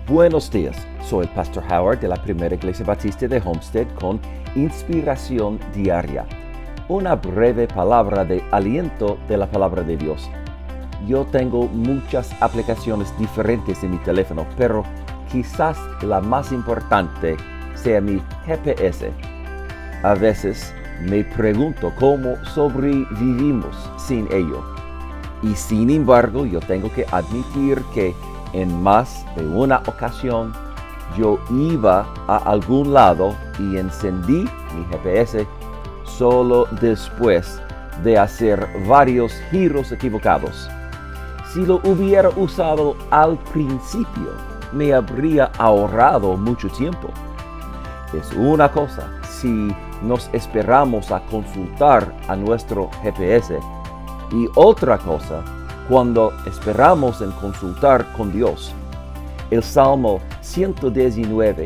Buenos días, soy el Pastor Howard de la Primera Iglesia Batista de Homestead con Inspiración Diaria, una breve palabra de aliento de la palabra de Dios. Yo tengo muchas aplicaciones diferentes en mi teléfono, pero quizás la más importante sea mi GPS. A veces me pregunto cómo sobrevivimos sin ello. Y sin embargo, yo tengo que admitir que en más de una ocasión yo iba a algún lado y encendí mi GPS solo después de hacer varios giros equivocados. Si lo hubiera usado al principio, me habría ahorrado mucho tiempo. Es una cosa si nos esperamos a consultar a nuestro GPS y otra cosa cuando esperamos en consultar con Dios. El Salmo 119,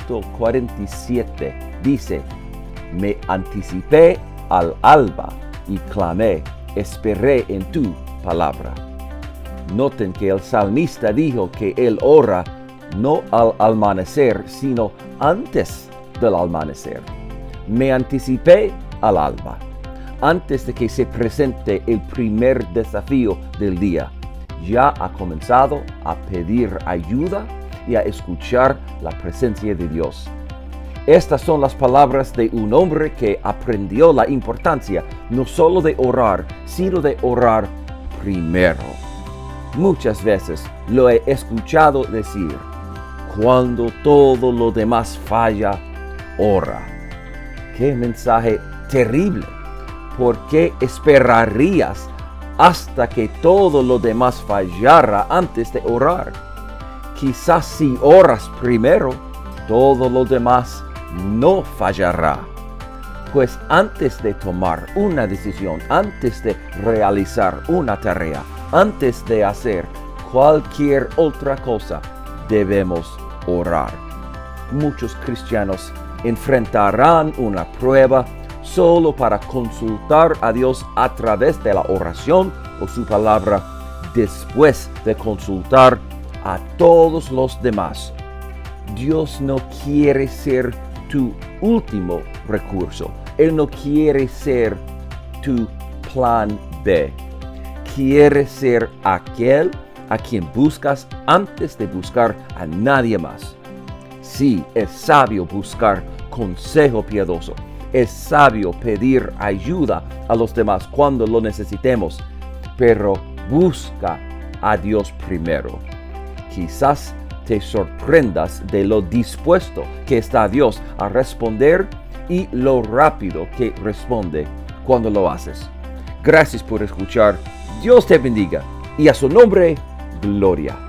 147 dice: Me anticipé al alba y clamé, esperé en tu palabra. Noten que el salmista dijo que él ora no al amanecer, sino antes del amanecer. Me anticipé al alba, antes de que se presente el primer desafío del día. Ya ha comenzado a pedir ayuda y a escuchar la presencia de Dios. Estas son las palabras de un hombre que aprendió la importancia no solo de orar, sino de orar primero. Muchas veces lo he escuchado decir: cuando todo lo demás falla, ora. ¡Qué mensaje terrible! ¿Por qué esperarías hasta que todo lo demás fallara antes de orar? Quizás si oras primero, todo lo demás no fallará. Pues antes de tomar una decisión, antes de realizar una tarea, antes de hacer cualquier otra cosa, debemos orar. Muchos cristianos enfrentarán una prueba solo para consultar a Dios a través de la oración o su palabra, después de consultar a todos los demás. Dios no quiere ser tu último recurso. Él no quiere ser tu plan B. Quiere ser aquel a quien buscas antes de buscar a nadie más. Sí, es sabio buscar consejo piadoso. Es sabio pedir ayuda a los demás cuando lo necesitemos, pero busca a Dios primero. Quizás te sorprendas de lo dispuesto que está Dios a responder y lo rápido que responde cuando lo haces. Gracias por escuchar. Dios te bendiga y a su nombre, gloria.